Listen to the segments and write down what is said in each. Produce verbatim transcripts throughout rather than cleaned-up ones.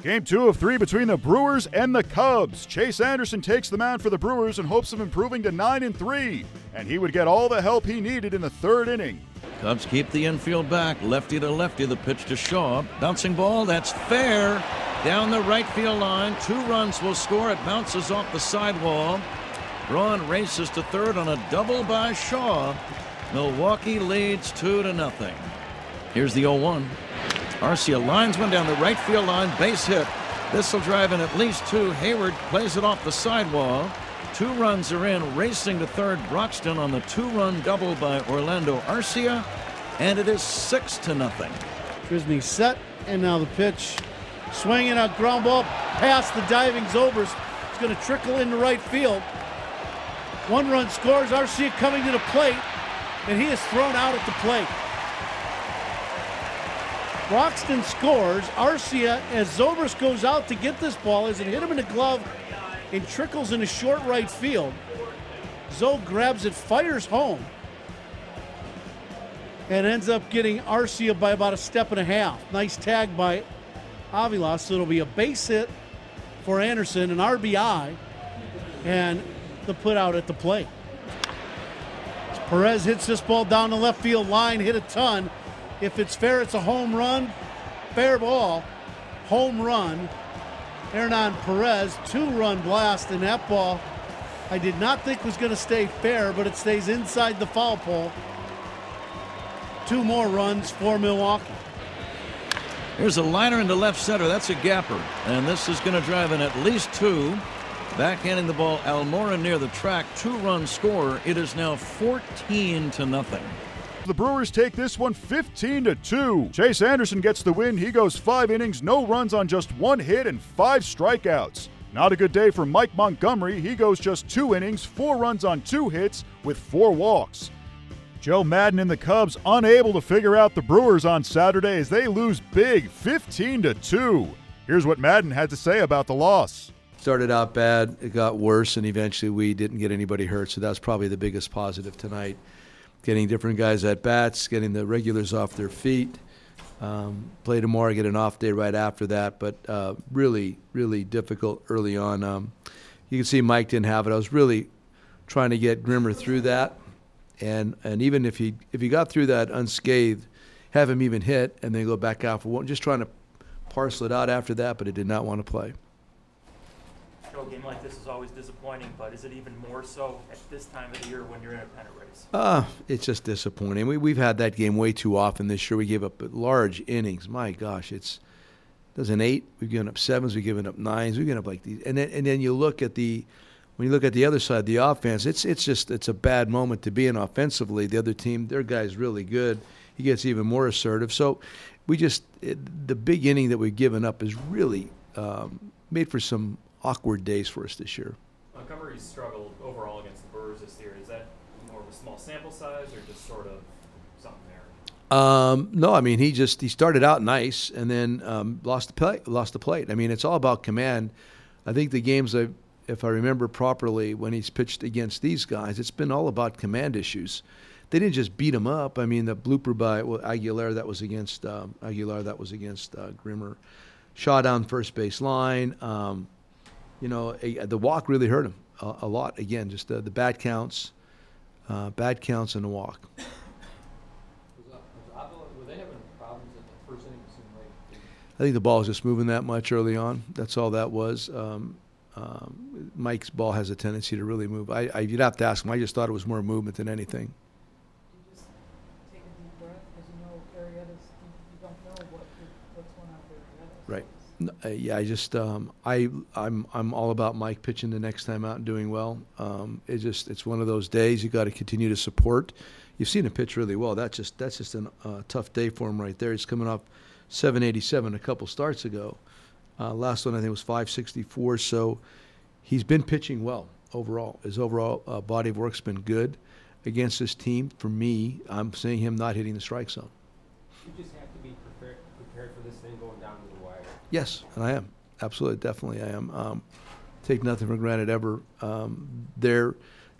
Game two of three between the Brewers and the Cubs. Chase Anderson takes the mound for the Brewers in hopes of improving to nine and three, and he would get all the help he needed in the third inning. Cubs keep the infield back, lefty to lefty, the pitch to Shaw. Bouncing ball, that's fair. Down the right field line, two runs will score. It bounces off the sidewall. Braun races to third on a double by Shaw. Milwaukee leads two to nothing. Here's the oh one. Arcia lines one down the right field line, base hit. This will drive in at least two. Hayward plays it off the sidewall. Two runs are in. Racing to third, Broxton on the two-run double by Orlando Arcia, and it is six to nothing. Trisney set, and now the pitch. Swinging a ground ball past the diving Zobrist. It's going to trickle into right field. One run scores. Arcia coming to the plate, and he is thrown out at the plate. Broxton scores. Arcia, as Zobrist goes out to get this ball, as it hit him in the glove and trickles into short right field. Zoe grabs it, fires home, and ends up getting Arcia by about a step and a half. Nice tag by Avila, so it'll be a base hit for Anderson, an R B I, and the put out at the plate. Perez hits this ball down the left field line, hit a ton. If it's fair, it's a home run. Fair ball, home run. Hernan Perez, two-run blast, and that ball I did not think was going to stay fair, but it stays inside the foul pole. Two more runs for Milwaukee. Here's a liner into left center. That's a gapper, and this is going to drive in at least two. Backhanding the ball, Almora near the track. Two-run score. It is now fourteen to nothing. The Brewers take this one fifteen to two. Chase Anderson gets the win. He goes five innings, no runs on just one hit and five strikeouts. Not a good day for Mike Montgomery. He goes just two innings, four runs on two hits with four walks. Joe Maddon and the Cubs unable to figure out the Brewers on Saturday as they lose big, fifteen to two. Here's what Maddon had to say about the loss. Started out bad, it got worse, and eventually we didn't get anybody hurt, so that's probably the biggest positive tonight. Getting different guys at bats, getting the regulars off their feet. Um, play tomorrow, get an off day right after that, but uh, really, really difficult early on. Um, you can see Mike didn't have it. I was really trying to get Grimmer through that, and and even if he if he got through that unscathed, have him even hit and then go back out for one. Just trying to parcel it out after that, but it did not want to play. A game like this is always disappointing, but is it even more so at this time of the year when you're in a pennant race? Uh, it's just disappointing. We, we've had that game way too often this year. We gave up large innings. My gosh, it's there's an eight. We've given up sevens. We've given up nines. We've given up like these. And then and then you look at the when you look at the other side, the offense. It's it's just it's a bad moment to be in offensively. The other team, their guy's really good. He gets even more assertive. So we just it, the big inning that we've given up is really um, made for some awkward days for us this year. Montgomery struggled overall against the Brewers this year. Is that more of a small sample size or just sort of something there? Um, no, I mean he just he started out nice and then um, lost the play, lost the plate. I mean it's all about command. I think the games, I, if I remember properly, when he's pitched against these guys, it's been all about command issues. They didn't just beat him up. I mean the blooper by well, Aguilar that was against um, Aguilar that was against uh, Grimmer, Shaw down first base line. Um, You know, a, the walk really hurt him a, a lot. Again, just the, the bad counts, uh, bad counts and the walk. Was, uh, was Avila, were they having problems at the first inning? It seemed like I think the ball was just moving that much early on. That's all that was. Um, um, Mike's ball has a tendency to really move. I, I, you'd have to ask him. I just thought it was more movement than anything. You just take a deep breath because you know Arrieta's, you don't know what, what's going on with Arrieta. Right. Uh, yeah, I just um, I I'm I'm all about Mike pitching the next time out and doing well. Um, it just it's one of those days you got to continue to support. You've seen him pitch really well. That's just that's just a uh, tough day for him right there. He's coming off seven eighty-seven a couple starts ago. Uh, last one I think was five sixty-four. So he's been pitching well overall. His overall uh, body of work's been good against this team. For me, I'm seeing him not hitting the strike zone. you just have to be prepared prepared for this thing going down to the wire. Yes, and I am. Absolutely, definitely I am. Um, take nothing for granted ever. Um, they're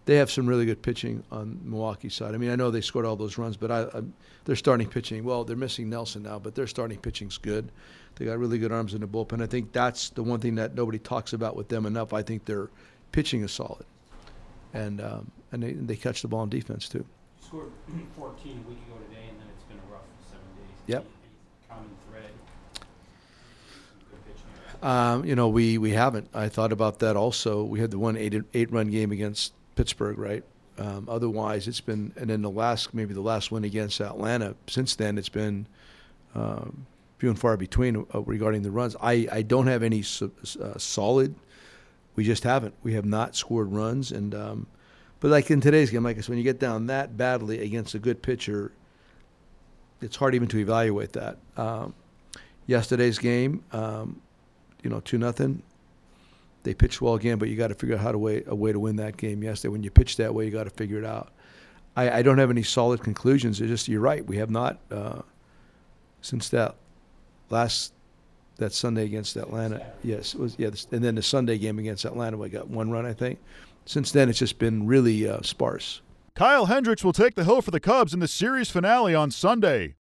they have some really good pitching on Milwaukee's side. I mean, I know they scored all those runs, but I, I their starting pitching, well, they're missing Nelson now, but their starting pitching's good. They got really good arms in the bullpen. I think that's the one thing that nobody talks about with them enough. I think their pitching is solid, and um, and they they catch the ball on defense too. You scored fourteen a week ago today, and then it's been a rough seven days. Yep. Any common thread? Some good pitching. Um, you know, we, we haven't. I thought about that also. We had the one eight eight run game against Pittsburgh, right? Um, otherwise, it's been, and then the last, maybe the last one against Atlanta. Since then, it's been um, few and far between uh, regarding the runs. I, I don't have any so, uh, solid. We just haven't. We have not scored runs, and um, but like in today's game, like I said, when you get down that badly against a good pitcher, it's hard even to evaluate that. Um, yesterday's game, um, you know, two nothing. They pitched well again, but you got to figure out how to way a way to win that game yesterday. When you pitch that way, you got to figure it out. I, I don't have any solid conclusions. It's just you're right. We have not uh, since that last that Sunday against Atlanta. Yes, it was. Yeah, and then the Sunday game against Atlanta, we got one run, I think. Since then, it's just been really uh, sparse. Kyle Hendricks will take the hill for the Cubs in the series finale on Sunday.